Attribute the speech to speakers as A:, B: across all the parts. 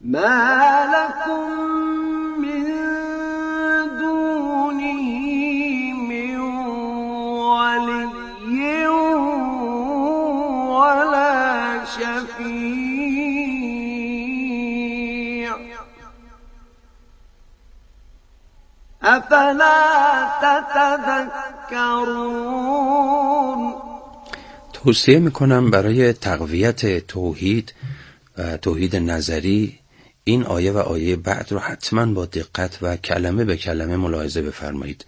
A: ما لكم من دونه من ولی ولا شفیع افلا تتذکرون.
B: توصیه میکنم برای تقویت توحید و توحید نظری این آیه و آیه بعد رو حتما با دقت و کلمه به کلمه ملاحظه بفرمایید.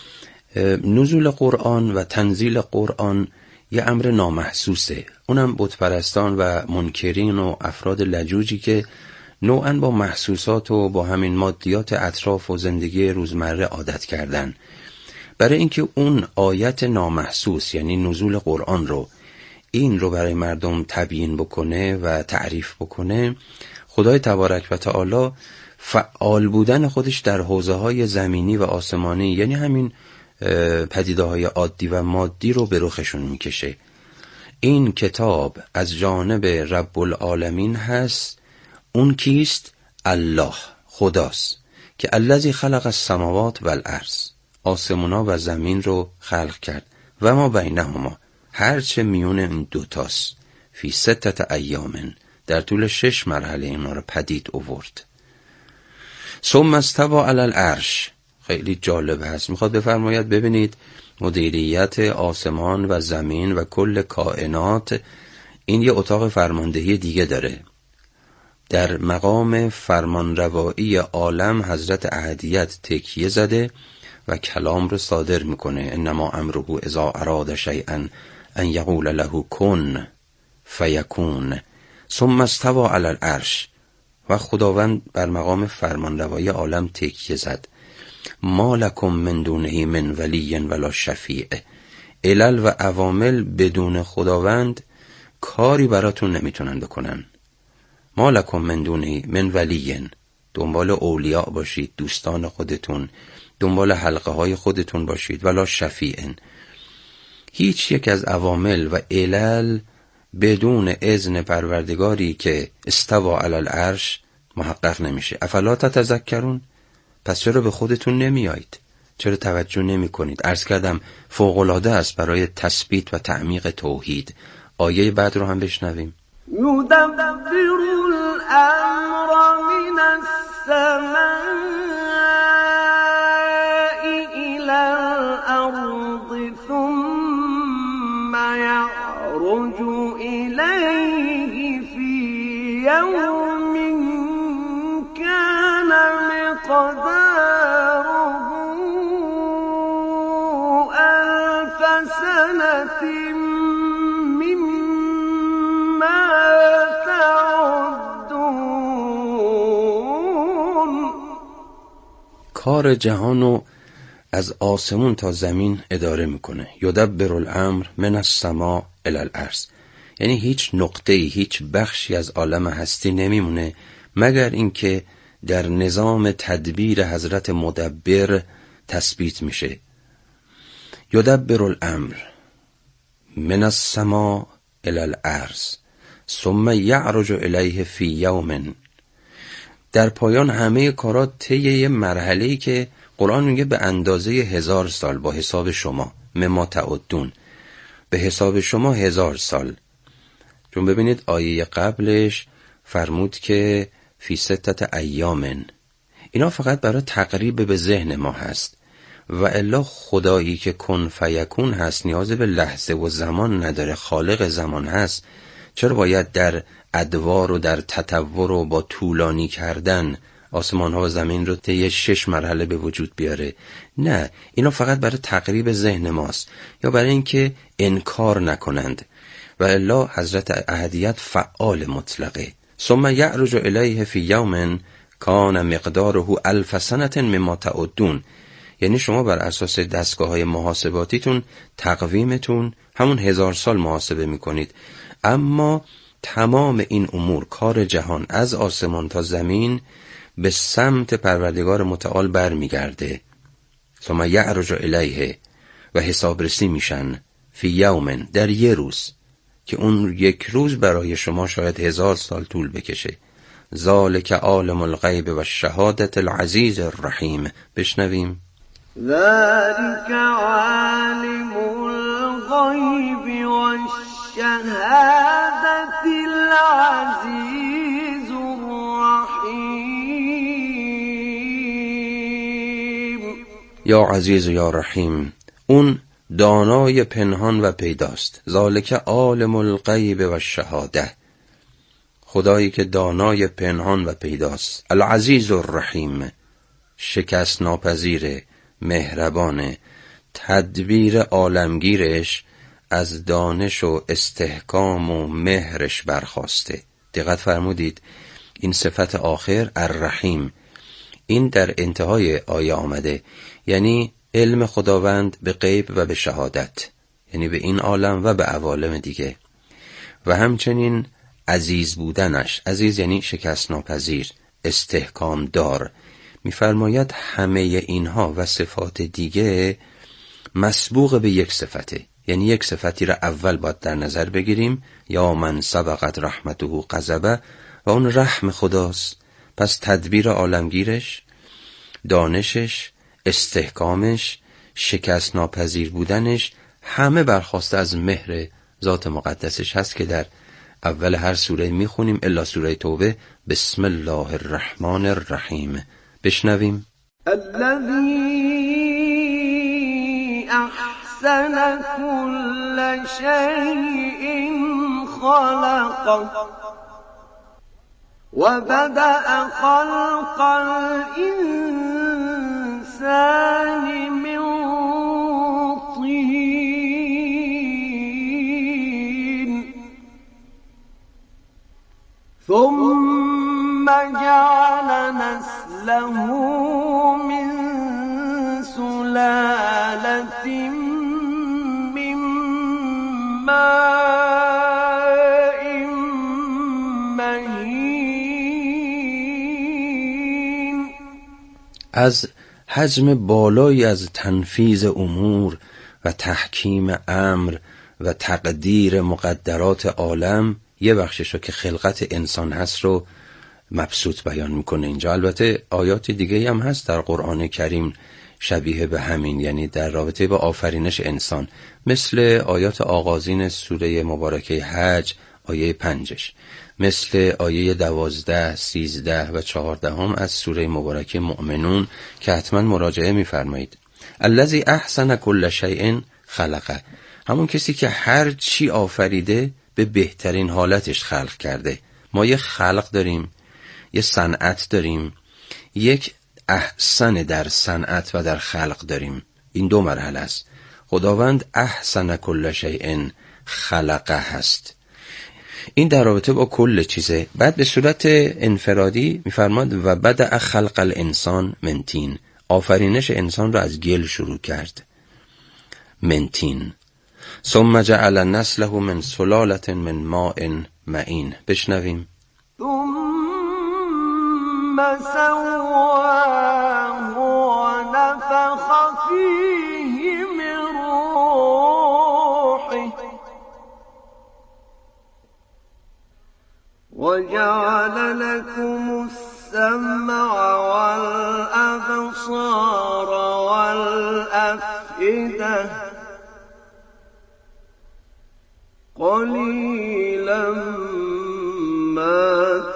B: نزول قرآن و تنزیل قرآن یه امر نامحسوسه، اونم بتپرستان و منکرین و افراد لجوجی که نوعاً با محسوسات و با همین مادیات اطراف و زندگی روزمره عادت کردن. برای اینکه اون آیت نامحسوس یعنی نزول قرآن رو این رو برای مردم تبیین بکنه و تعریف بکنه، خدای تبارک و تعالی فعال بودن خودش در حوزه‌های زمینی و آسمانی یعنی همین پدیده‌های عادی و مادی رو به رخشون میکشه. این کتاب از جانب رب العالمین هست. اون کیست؟ الله، خداست که الذی خلق السماوات والارض، آسمونا و زمین رو خلق کرد و ما بینهما، هرچه میون این دوتاست، فی 6 ایام، در طول 6 مرحله اینا رو پدید آورد. ثم استوى علی العرش، خیلی جالب هست، میخواد بفرماید ببینید مدیریت آسمان و زمین و کل کائنات این یه اتاق فرماندهی دیگه داره. در مقام فرمانروایی عالم حضرت احدیت تکیه زده و کلام رو صادر میکنه. انما امره اذا اراد شیئا ان یقول له کن فیکون ثم استوى علی العرش. و خداوند بر مقام فرمانروایی عالم تکیه زد. ما لکم من دونه من ولی ولا شفیع. علل و عوامل بدون خداوند کاری براتون نمیتونن بکنن. ما لکم من دونه من ولی، دنبال اولیاء باشید، دوستان خودتون، دنبال حلقه های خودتون باشید، ولا شفیع، هیچ یک از عوامل و علل بدون اذن پروردگاری که استوى علی العرش محقق نمیشه. افلا تتذکرون، پس چرا به خودتون نمیایید؟ چرا توجه نمی کنید؟ عرض کردم فوق‌العاده است برای تثبیت و تعمیق توحید. آیه بعد رو هم بشنویم.
A: یدبر الامر من السماء الى الارض ثم یعرج الیه فی یوم کان مقداره الف سنة مما تعدون.
B: کار جهانو از آسمون تا زمین اداره میکنه. یدبر الامر من السماء الی الارض، یعنی هیچ نقطه‌ای، هیچ بخشی از عالم هستی نمیمونه مگر اینکه در نظام تدبیر حضرت مدبر تثبیت میشه. یدبر الامر من السماء الی الارض ثم یعرج الیه فی یوم. در پایان همه کارات طی یه مرحله‌ای که قرآن میگه به اندازه 1000 سال با حساب شما، مما تعدون، به حساب شما 1000 سال. چون ببینید آیه قبلش فرمود که فی 6 ایام، اینا فقط برای تقریب به ذهن ما هست و الا خدایی که کن فیکون هست نیاز به لحظه و زمان نداره، خالق زمان هست. چرا باید در ادوار و در تطور و با طولانی کردن آسمان ها و زمین رو طی 6 مرحله به وجود بیاره؟ نه، اینا فقط برای تقریب ذهن ماست یا برای اینکه انکار نکنند و الا حضرت احدیت فعال مطلقه. ثم یعرج الیه فی یوم کان مقداره 1000 سنة مما تعدون، یعنی شما بر اساس دستگاه‌های محاسباتیتون تقویمتون همون 1000 سال محاسبه میکنید، اما تمام این امور، کار جهان از آسمان تا زمین به سمت پروردگار متعال برمیگرده. ثم یعرج الیه، و حسابرسی میشن فی یوم، در یه روز که اون یک روز برای شما شاید 1000 سال طول بکشه. ذالک عالم الغیب و الشهادة العزیز الرحیم. بشنویم.
A: ذلك عالم الغیب و الشهادة العزیز الرحیم.
B: یا عزیز و یا رحیم، اون دانای پنهان و پیداست. ذالک عالم الغیب و الشهاده، خدایی که دانای پنهان و پیداست. العزیز الرحیم، شکست ناپذیر، مهربان. تدبیر عالمگیرش از دانش و استحکام و مهرش برخاسته. دقت فرمودید این صفت آخر الرحیم، این در انتهای آیه آمده، یعنی علم خداوند به غیب و به شهادت، یعنی به این عالم و به عوالم دیگه، و همچنین عزیز بودنش. عزیز یعنی شکست ناپذیر، استحکام دار. می‌فرماید همه اینها و صفات دیگه مسبوق به یک صفته، یعنی یک صفتی را اول باید در نظر بگیریم، یا من سبقت رحمته غضبه، و اون رحم خداست. پس تدبیر عالمگیرش، دانشش، استحکامش، شکست ناپذیر بودنش، همه برخواسته از مهر ذات مقدسش هست که در اول هر سوره میخونیم الا سوره توبه. بسم الله الرحمن الرحیم. بشنویم.
A: الذي احسن كل شيء خلقه وبدأ خلق الإنسان من طين ثم جعل نسله من سلالة من ماء مهين.
B: از حجم بالایی از تنفیذ امور و تحکیم امر و تقدیر مقدرات عالم یه بخشش که خلقت انسان هست رو مبسوط بیان میکنه اینجا. البته آیات دیگه هم هست در قرآن کریم شبیه به همین، یعنی در رابطه با آفرینش انسان، مثل آیات آغازین سوره مبارکه حج آیه 5، مثل آیه 12، 13 و 14 هم از سوره مبارکه مؤمنون که حتما مراجعه میفرمایید. الذی احسن کل شیء خلقه، همون کسی که هر چی آفریده به بهترین حالتش خلق کرده. ما یه خلق داریم، یه صنعت داریم، یک احسن در صنعت و در خلق داریم. این دو مرحله است. خداوند احسن کل شیء خلقه هست، این در رابطه با کل چیزه. بعد به صورت انفرادی میفرماد و بدأ خلق الانسان من طین، آفرینش انسان را از گل شروع کرد، من طین. ثم جعل نسله من سلالة من ماء معین. بشنویم.
A: ثم سواه ونفخ فيه من روحه وجعل لكم السمع والأبصار والأفئدة قلیلا ما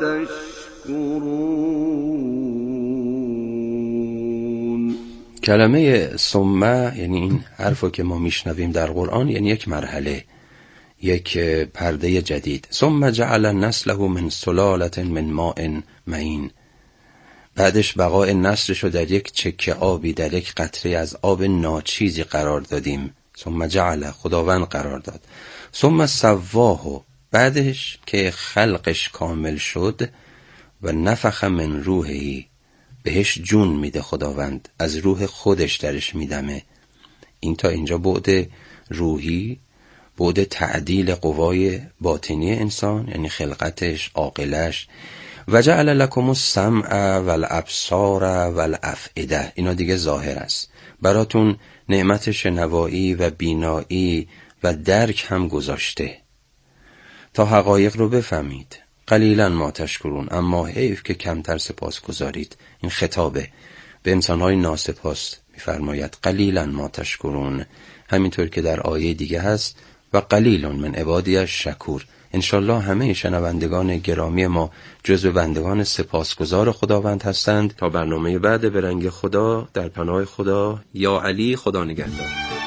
A: تشکرون.
B: کلمه ثم یعنی این حرفو که ما میشنویم در قرآن، یعنی یک مرحله، یک پرده جدید. ثم جعل نسله من سلالة من ماء معین، بعدش بقای نسلشو در یک چکه آبی، در یک قطره از آب ناچیزی قرار دادیم. ثم جعل، خداوند قرار داد. ثم سواه، بعدش که خلقش کامل شد، و نفخ من روحی، بهش جون میده خداوند، از روح خودش درش میدمه. این تا اینجا بعد روحی، بعد تعدیل قوای باطنی انسان، یعنی خلقتش، عاقلش. و جعل لکم السمع والابصار والافئده، اینا دیگه ظاهر است. براتون نعمت شنوایی و بینایی و درک هم گذاشته تا حقایق رو بفهمید. قلیلا ما تشکرون، اما حیف که کمتر سپاس گذارید. این خطابه به انسانهای ناسپاس می‌فرماید قلیلا ما تشکرون. همینطور که در آیه دیگه هست و قلیل من عبادی شکور. انشالله همه شنوندگان گرامی ما جزو بندگان سپاسگزار خداوند هستند. تا برنامه بعد به رنگ خدا، در پناه خدا، یا علی، خدا نگهدار.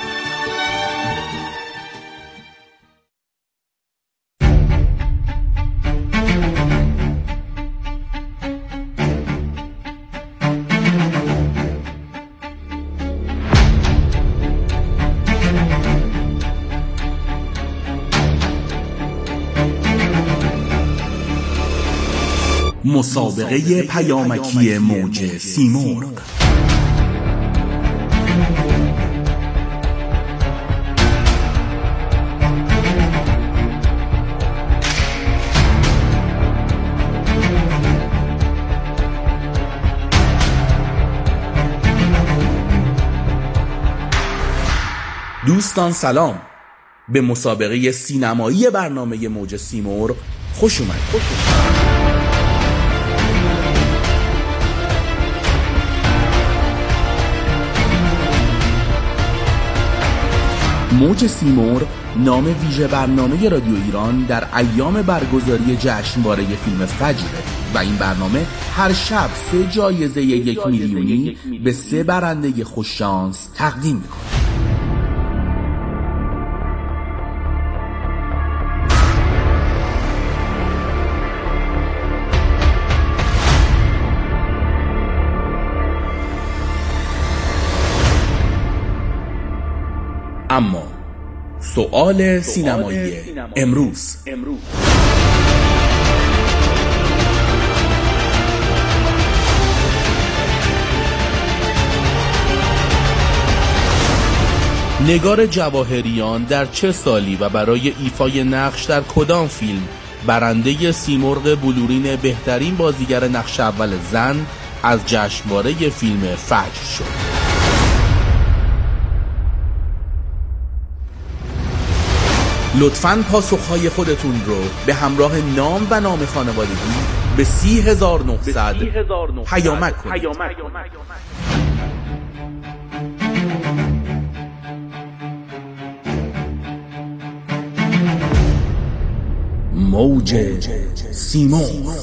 C: مسابقه پیامکی موج سیمرغ. دوستان سلام، به مسابقه سینمایی برنامه موج سیمرغ خوش اومدید. موج سیمرغ نام ویژه برنامه رادیو ایران در ایام برگزاری جشنواره فیلم فجره و این برنامه هر شب 3 جایزه 1 میلیونی به 3 برنده خوششانس تقدیم میکنه. اما سؤال سینمایی امروز. نگار جواهریان در چه سالی و برای ایفای نقش در کدام فیلم برنده سیمرغ بلورین بهترین بازیگر نقش اول زن از جشنواره فیلم فجر شد؟ لطفاً پاسخهای خودتون رو به همراه نام و نام خانوادگی به 30900 پیامک کنید. موج سیمرغ.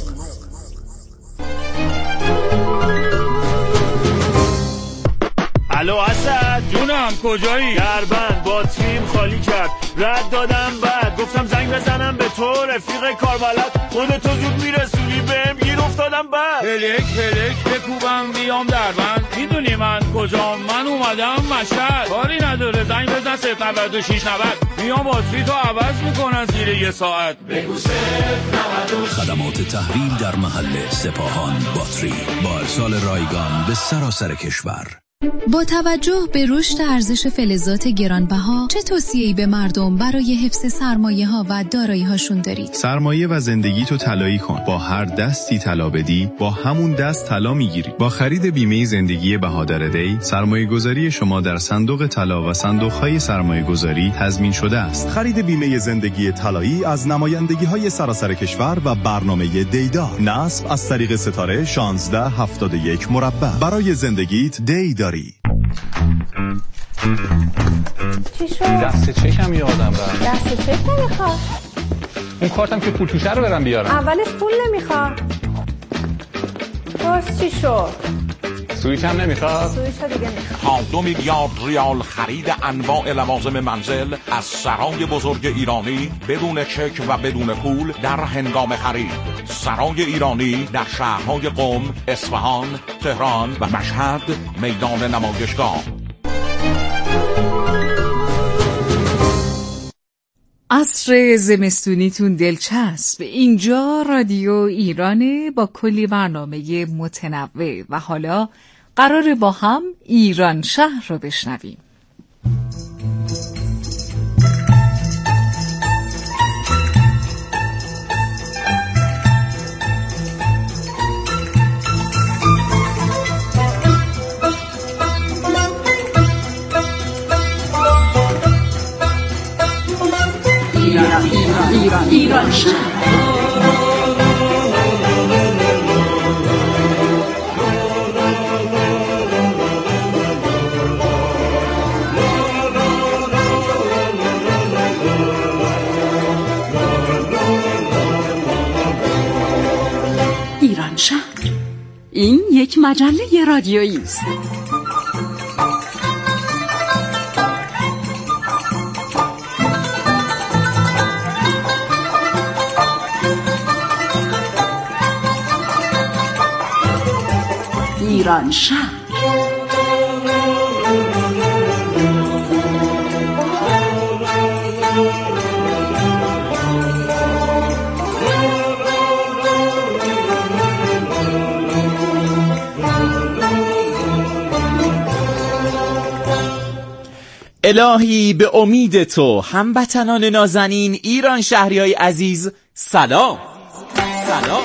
D: الو اسد جونم، کجایی؟ دربند باتریم خالی کرد، رد دادم بعد گفتم زنگ بزنم به تو رفیق کاربلد، خودتو زود میرسونی بهم گیر افتادم بعد هلک بکوبم بیام دربند، میدونی من کجام؟ من اومدم مشهد، کاری نداره زنگ بزن 09690 میام باتری تو عوض میکنن زیر 1 ساعت. بگو 096.
E: خدمات تحویل در محل سپاهان باتری با ارسال رایگان به سراسر کشور.
F: با توجه به رشد ارزش فلزات گرانبها چه توصیه‌ای به مردم برای حفظ سرمایه‌ها و دارایی‌هاشون دارید؟
G: سرمایه و زندگی تو طلایی کن. با هر دستی طلا بدی با همون دست طلا میگیری. با خرید بیمه زندگی بهادر دی، سرمایه‌گذاری شما در صندوق طلا و صندوق‌های سرمایه‌گذاری تضمین شده است.
H: خرید بیمه زندگی طلایی از نمایندگی‌های سراسر کشور و برنامه دیدار. نصب از طریق ستاره 1671 مربع. برای زندگیت دیدار.
I: چی شد؟
J: دست چکم یادم رفت.
I: دست چک نمیخواد.
J: اون کارتم که پول توشه رو برم بیارم.
I: اولش پول نمیخواد. باز چی شد؟
J: سویچ هم نمیخواد.
I: سویچ دیگه میخواد.
K: تا 2 میلیارد ریال خرید انواع لوازم منزل از سرای بزرگ ایرانی بدون چک و بدون پول در هنگام خرید. سرای ایرانی در شهرهای قم، اصفهان، تهران و مشهد میدان نمایشگاه.
L: عصر زمستونیتون دلچسب. اینجا رادیو ایرانه با کلی برنامه متنوع و حالا قراره با هم ایران شهر رو بشنویم. ایران شهر.
M: ایران شهر. این یک مجله رادیویی است. ایران شهر.
N: الهی به امید تو هموطنان نازنین ایران شهریای عزیز سلام. سلام.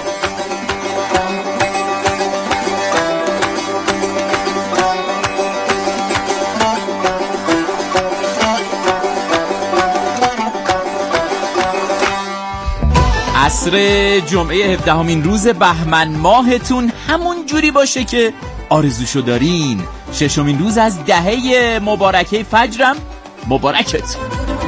N: عصر جمعه 17مین روز بهمن ماهتون همون جوری باشه که آرزوشو دارین. 6مین روز از دهه مبارکه فجرم مبارکت.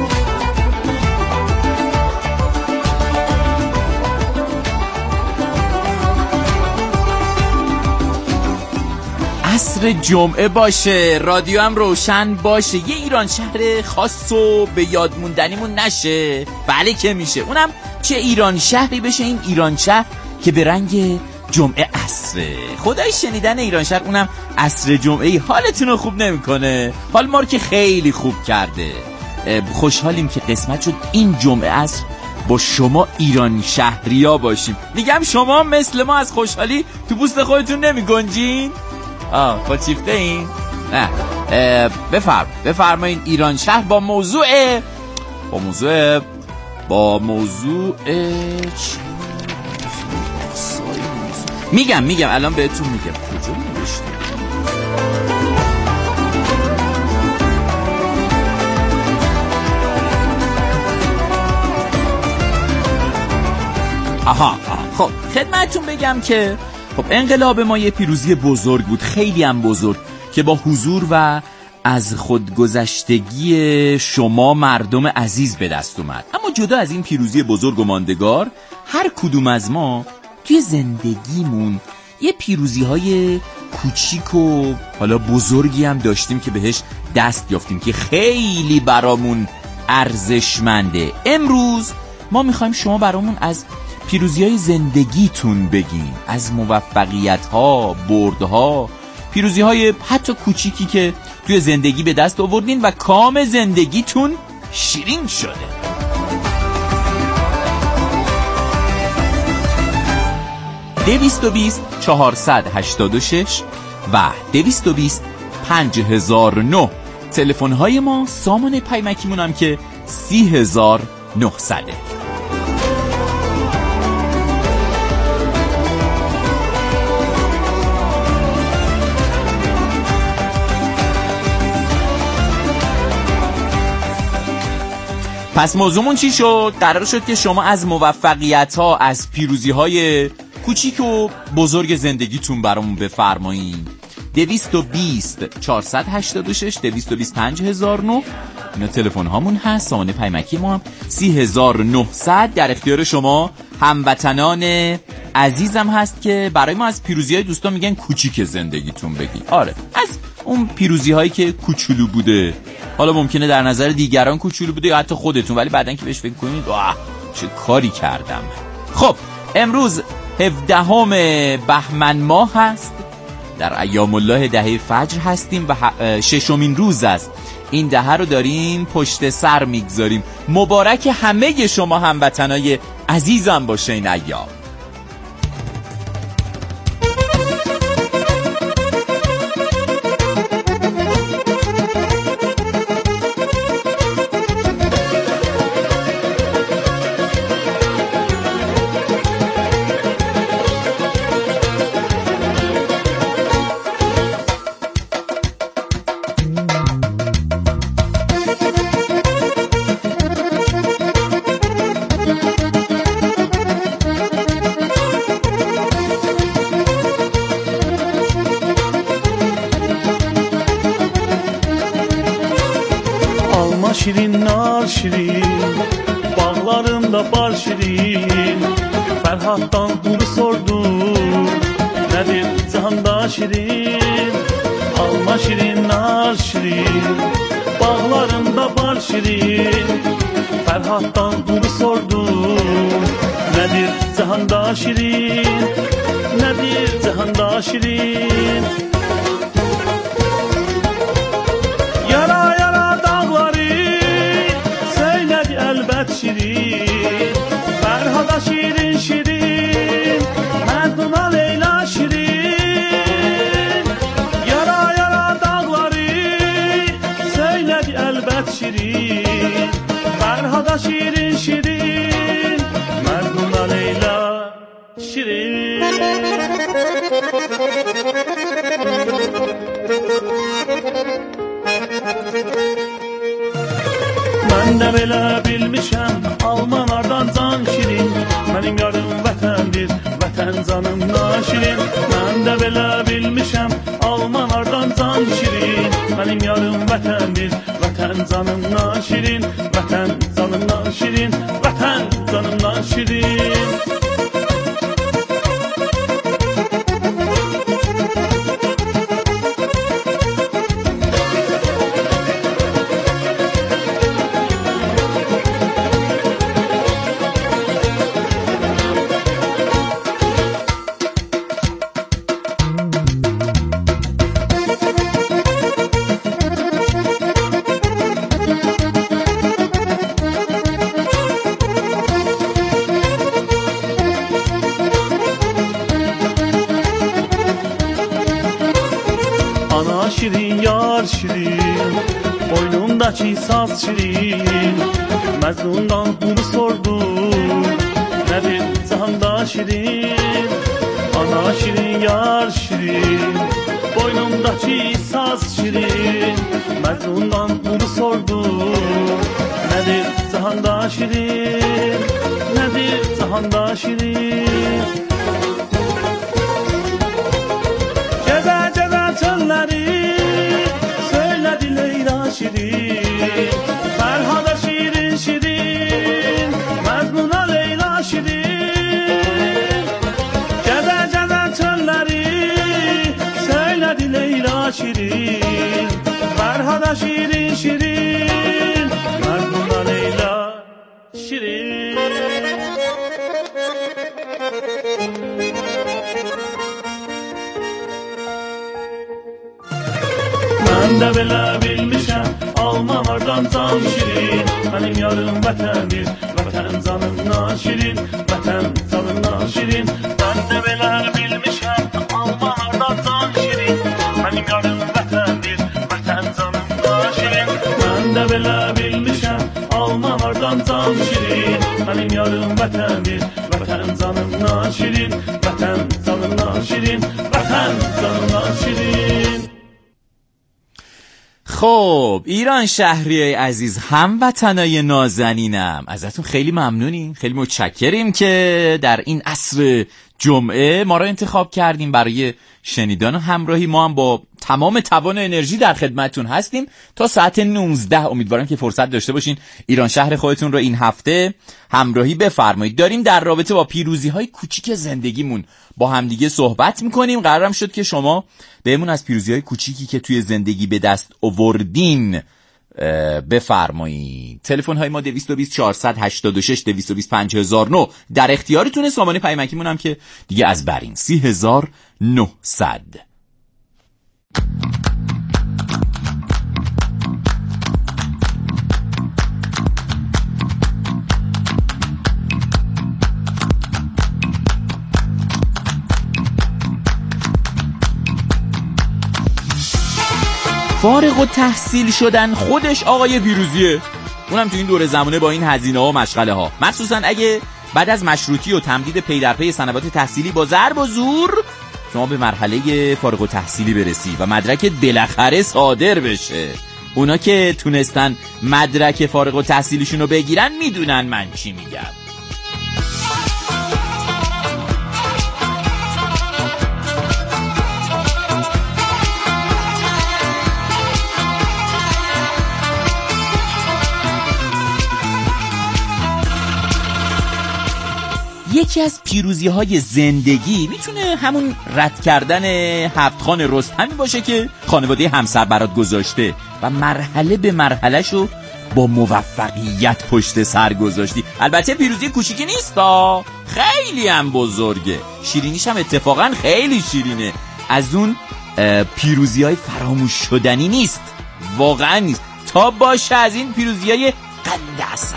N: عصر جمعه باشه، رادیو هم روشن باشه، یه ایران شهر خاص و به یاد موندنیمون نشه. بله که میشه، اونم چه ایران شهری بشه این ایران شهر که به رنگ جمعه عصره. خدای شنیدن ایران شهر اونم عصر جمعه‌ای حالتون رو خوب نمیکنه. حال ما رو که خیلی خوب کرده. خوشحالیم که قسمت شد این جمعه عصر با شما ایران شهریا باشیم. میگم شما مثل ما از خوشحالی تو پوست خودتون نمی گنجین؟ خودشیفته این؟ نه. بفرمایین ایران شهر با موضوع میگم الان بهتون میگم کجا نوشتم. خب خدمتتون بگم که خب انقلاب ما یه پیروزی بزرگ بود، خیلی هم بزرگ، که با حضور و از خودگذشتگی شما مردم عزیز به دست اومد. اما جدا از این پیروزی بزرگ و ماندگار، هر کدوم از ما توی زندگیمون یه پیروزی‌های کوچیک و حالا بزرگی هم داشتیم که بهش دست یافتیم که خیلی برامون ارزشمنده. امروز ما میخوایم شما برامون از پیروزی‌های زندگیتون بگین، از موفقیت‌ها، بردها، پیروزی‌های حتی کوچیکی که توی زندگی به دست آوردین و کام زندگیتون شیرین شده. (220 486 و 220 5009 تلفن‌های ما. سامان پیمکیمون هم که 30900. پس موضوعمون چی شد؟ قرار شد که شما از موفقیت‌ها، از پیروزی‌های کوچیک و بزرگ زندگیتون برامون بفرمایین. 220 486 220 5009 اینا تلفن هامون هست. سامان پیمکی ما هم 30900. در اختیار شما هموطنان عزیزم هست که برای ما از پیروزی‌های دوستان میگن کوچیک زندگیتون بگین. آره، از اون پیروزی‌هایی که کوچولو بوده، حالا ممکنه در نظر دیگران کوچولو بوده یا حتی خودتون، ولی بعدن که بهش فکر کنید واه چه کاری کردم. خب امروز 17 بهمن ماه هست، در ایام الله دهه فجر هستیم و 6مین روز است. این دهه رو داریم پشت سر میگذاریم. مبارک همه شما هموطنای عزیزم باشه این ایام.
O: Şirin nar şirin, bağlarımda bal şirin. Ferhat'tan bunu sordum, Nədir cihanda şirin, alma şirin, nar şirin, bağlarında bar şirin. Ferhat'tan bunu sordum. Nedir cihanda şirin, nedir cihanda şirin? Yara yara dağları söyledi elbet şirin. Ferhat'a şirin şirin, Mecnun'a Leyla şirin. Yara yara dağları söyledi elbet şirin. Ferhat'a şirin şirin, Mecnun'a Leyla şirin. Ben de belə bilmişəm, Almanlardan can şirin. Mənim yarım vətəndir, vətən canım naşirin. Mən də belə bilmişəm, Almanlardan can şirin. Mənim yarım vətəndir, vətən canım naşirin. Vətən canım naşirin, vətən canım naşirin. Şirin yar şirin, boynumdaki saz şirin. Mecnun'dan bunu sordum. Nedir cihanda şirin, ana şirin yar şirin, boynumdaki saz şirin. Mecnun'dan bunu sordum. Nedir cihanda şirin, nedir cihanda şirin? Ceza ceza çölleri söyledi Leyla şirin. Ferhat'a şirin şirin, Mecnun'a Leyla şirin. Ceza ceza çölleri söyledi Leyla şirin. Ferhat'a şirin şirin, Mecnun'a Leyla şirin. Ben de belə bilmişəm, Almanlardan can şirin. Mənim yarım vətəndir, vətən canım naşirin. Vətən canım naşirin. Ben de belə bilmişəm, Almanlardan can şirin. Mənim yarım vətəndir, vətən canım naşirin. Ben de belə bilmişəm, Almanlardan can şirin. Mənim yarım vətəndir, vətən canım naşirin. Vətən canım naşirin, vətən canım naşirin.
N: خب ایران شهری عزیز، هموطنای نازنینم، ازتون خیلی ممنونیم، خیلی متشکریم که در این عصر جمعه ما را انتخاب کردیم برای شنیدن و همراهی. ما هم با تمام توان و انرژی در خدمتتون هستیم تا ساعت 19. امیدوارم که فرصت داشته باشین ایران شهر خودتون رو این هفته همراهی بفرمایید. داریم در رابطه با پیروزی‌های کوچیک زندگیمون با همدیگه صحبت می‌کنیم. قرارم شد که شما بهمون از پیروزی‌های کوچیکی که توی زندگی به دست آوردین بفرمایید. تلفن های ما 220 486 220 5009 در اختیارتونه. سامانه پیامکیمون هم که دیگه از برین 3900. فارغ التحصیل شدن خودش آقای پیروزیه، اونم تو این دوره زمانه با این هزینه ها و مشغله ها، مخصوصا اگه بعد از مشروطی و تمدید پی در پی سنوات تحصیلی با ضرب و زور شما به مرحله فارغ التحصیلی برسی و مدرک بالاخره صادر بشه. اونا که تونستن مدرک فارغ التحصیلیشون رو بگیرن میدونن من چی میگم. یک یکی از پیروزی‌های زندگی میتونه همون رد کردن 7 خان رستمی باشه که خانواده همسر برات گذاشته و مرحله به مرحله‌شو با موفقیت پشت سر گذاشتی. البته پیروزی کوچیکی نیست، خیلی هم بزرگه. شیرینیش هم اتفاقا خیلی شیرینه. از اون پیروزی‌های فراموش شدنی نیست، واقعا نیست. تا باشه از این پیروزی‌های قند عسل.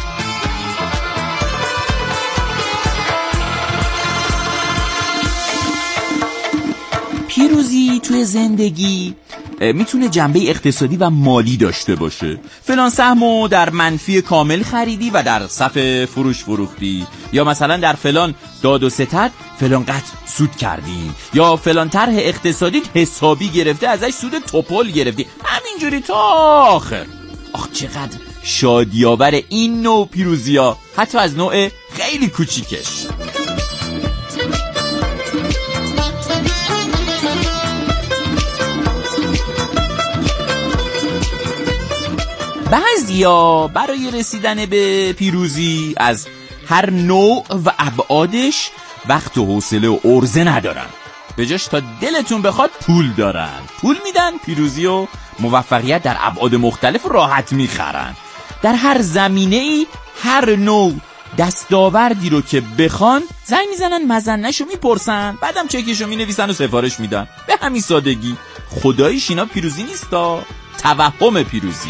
N: پیروزی توی زندگی میتونه جنبه اقتصادی و مالی داشته باشه. فلان سهمو در منفی کامل خریدی و در صف فروش فروختی، یا مثلا در فلان داد و ستد فلان قدر سود کردی، یا فلان طرح اقتصادی حسابی گرفته ازش سود توپل گرفتی. همینجوری تا آخر. آخ چقدر شادی‌آور این نوع پیروزی‌ها، حتی از نوع خیلی کوچیکش. بعضیا برای رسیدن به پیروزی از هر نوع و ابعادش وقت و حوصله و عرضه ندارن، به جاش تا دلتون بخواد پول دارن، پول میدن، پیروزی و موفقیت در ابعاد مختلف راحت میخرن. در هر زمینه‌ای هر نوع دستاوردی رو که بخوان زنگ میزنن، مزنشو میپرسن، بعدم چکشو مینویسن و سفارش میدن. به همین سادگی. خداییش اینا پیروزی نیستا، توهم پیروزیه.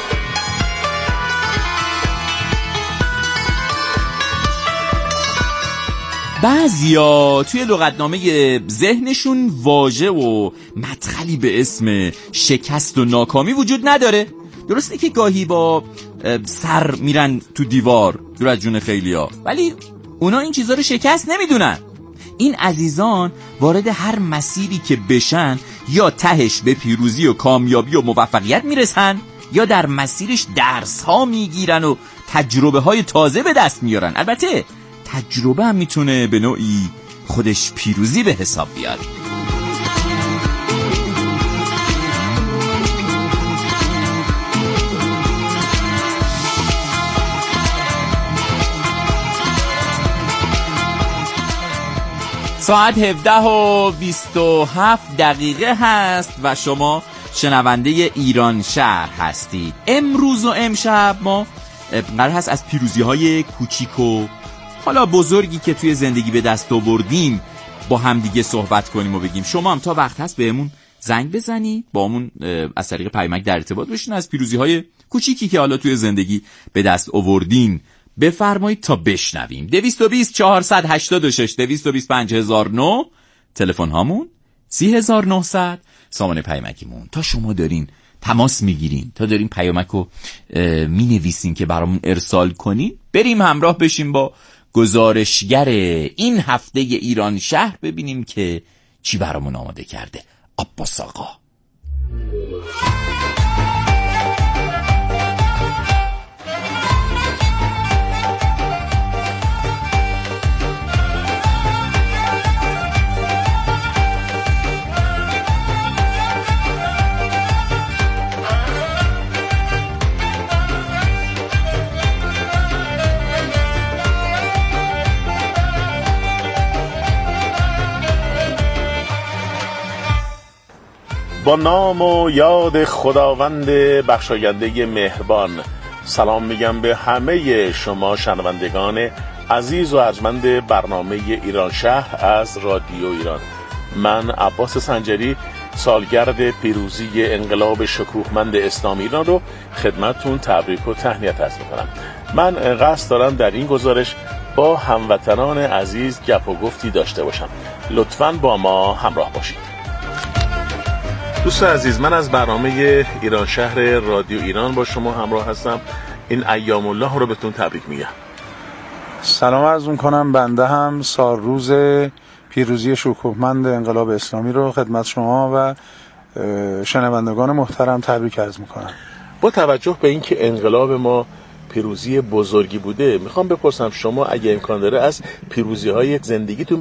N: بعضیا توی لغتنامه ذهنشون واژه و مدخلی به اسم شکست و ناکامی وجود نداره. درسته که گاهی با سر میرن تو دیوار دور از جون خیلیا، ولی اونا این چیزا رو شکست نمیدونن. این عزیزان وارد هر مسیری که بشن یا تهش به پیروزی و کامیابی و موفقیت میرسن، یا در مسیرش درس ها میگیرن و تجربه های تازه به دست میارن. البته تجربه هم میتونه به نوعی خودش پیروزی به حساب بیاد. ساعت 17:27 هست و شما شنونده ایران شهر هستید. امروز و امشب ما قرار هست از پیروزی‌های کوچیک و حالا بزرگی که توی زندگی به دست آوردیم با هم دیگه صحبت کنیم و بگیم. شما هم تا وقت هست بهمون زنگ بزنی، با همون از طریق پیامک در ارتباط باشین، از پیروزی‌های کوچیکی که حالا توی زندگی به دست آوردین بفرمایید تا بشنویم. 220 486 220 5009 تلفن هامون، 3900 سامانه پیامکیمون. تا شما دارین تماس میگیرین، تا دارین پیامکو مینویسین که برامون ارسال کنین، بریم همراه بشیم با گزارشگر این هفته ایران شهر، ببینیم که چی برامون آماده کرده. عباس آقا.
P: با نام و یاد خداوند بخشاینده مهربان سلام میگم به همه شما شنوندگان عزیز و ارجمند برنامه ایران شهر از رادیو ایران. من عباس سنجری سالگرد پیروزی انقلاب شکوهمند اسلامی ایران رو خدمتتون تبریک و تهنیت عرض میکنم. من قصد دارم در این گزارش با هموطنان عزیز گپ و گفتی داشته باشم. لطفاً با ما همراه باشید. دوست عزیز، من از برنامه ایران شهر رادیو ایران با شما همراه هستم. این ایام الله رو بهتون تبریک میگم.
Q: سلام عرض میکنم. بنده هم سال روز پیروزی شکوهمند انقلاب اسلامی رو خدمت شما و شنوندگان محترم تبریک عرض میکنم.
P: با توجه به اینکه انقلاب ما پیروزی بزرگی بوده، میخوام بپرسم شما اگه امکان داره از پیروزی‌های زندگیتون